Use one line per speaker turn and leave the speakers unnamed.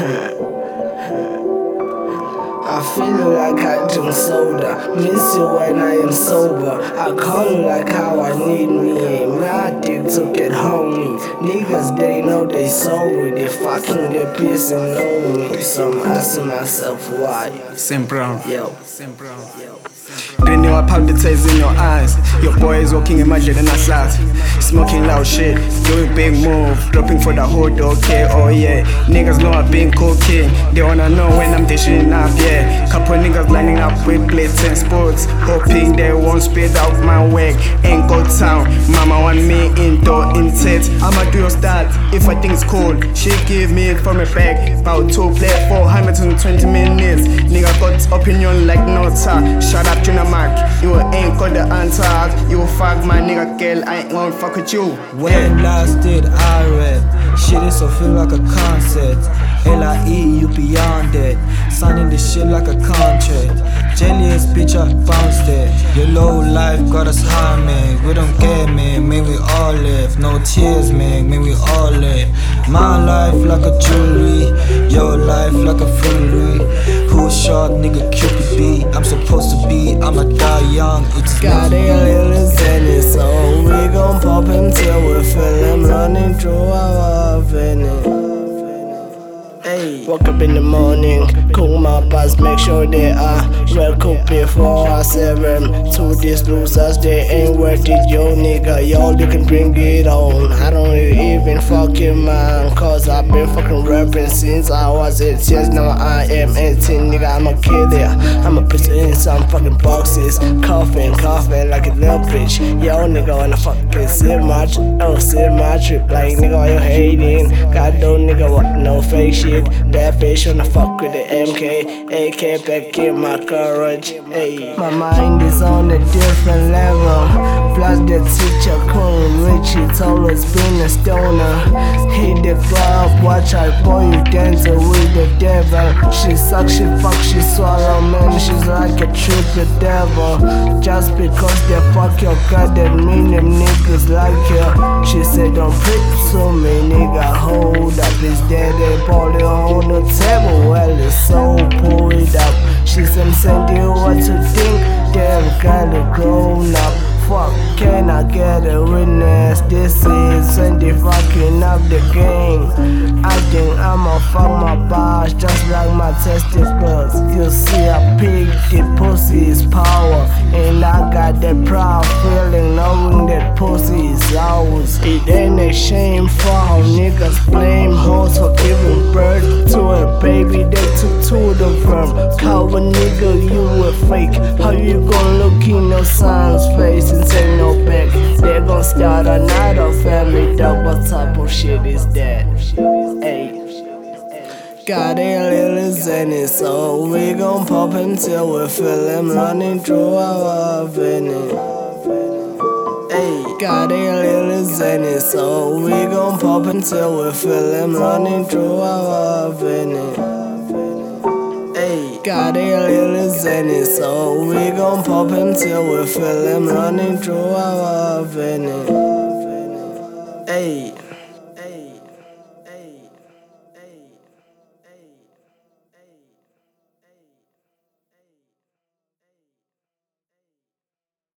I feel like I drink soda, miss you when I am sober. I call you like how I need me, my dick to get homie. Niggas they know they sorry, they fucking get pissed and know me. So I'm asking myself why.
Sam Brown.
Yo.
Didn't know I popped the taste in your eyes. Your boy is walking in my jet and I slide. Smoking loud shit, doing big move, dropping for the hood, okay, oh yeah. Niggas know I've been cocaine, they wanna know when I'm dishing up, yeah. Couple niggas lining up with blades and sports, hoping they won't spit out my wig. Ain't go town, mama want me indoor intent. I'ma do your style if I think it's cool. She give me it from a bag, about to play 420 minutes. Nigga got opinion like Nota. Shut up, Junior Mark, you ain't got the answer. You fuck my nigga girl, I ain't gon' fuck with you.
When last did I rap? Shit is so feel like a concert. LIE, you beyond it. Signing this shit like a contract. Jelliest bitch, I bounced it. Your low life got us high, man. We don't care, man. May we all live. No tears, man. May we all live. My life like a jewelry. Your life like a foolery. Who shot, nigga, Cupid B? I'm supposed to be, I'ma die young. It's
got a little zenny, so we gon' pop until we feel him running through our veins. Hey, woke up in the morning, cool my bus, make sure they are well cooked before I serve them. To these losers, they ain't worth it, yo nigga, y'all you can bring it on. I don't even fucking mind, cause I've been fucking rapping since I was 8 years, now I am 18, nigga, I'm a kid there. I'ma put in some fucking boxes, coughing like a little bitch. Yo nigga, wanna fucking see much, oh see my trip, like nigga, why you hating? God don't nigga, what no fake shit. That bitch wanna fuck with the MK, AK back in my courage. Hey, my mind is on a different level. Plus the teacher calling Richie, always been a stoner. Hit the club, watch her boy you dancing with the devil. She suck, she fuck, she swallow, man. She's like a triple devil. Just because they fuck your god, that mean them niggas like you. She said don't prick to me, nigga. Hold up, it's dead and body on the table, well it's so pull it up. She said send you what to think, damn gotta grown up. Fuck, can I get a witness? This is when they fucking up the game. I think I'ma fuck my boss just like my testicles. You see I pick the pussy's power, and I got that proud feeling knowing that pussy is ours. It ain't a shame for how niggas blame hoes for giving birth to a baby they took to the firm. Cover nigga, you a fake. How you gon' look in your son's face and say no back? They gon' start another family, dog. What type of shit is that? Hey, got a little zenny, so we gon' pop until we feel him running through our veins. Hey, got a little zenny, so we gon' pop until we feel him running through our veins. Hey, got a little zenny, so we gon' pop until we feel him running through our veins. Hey.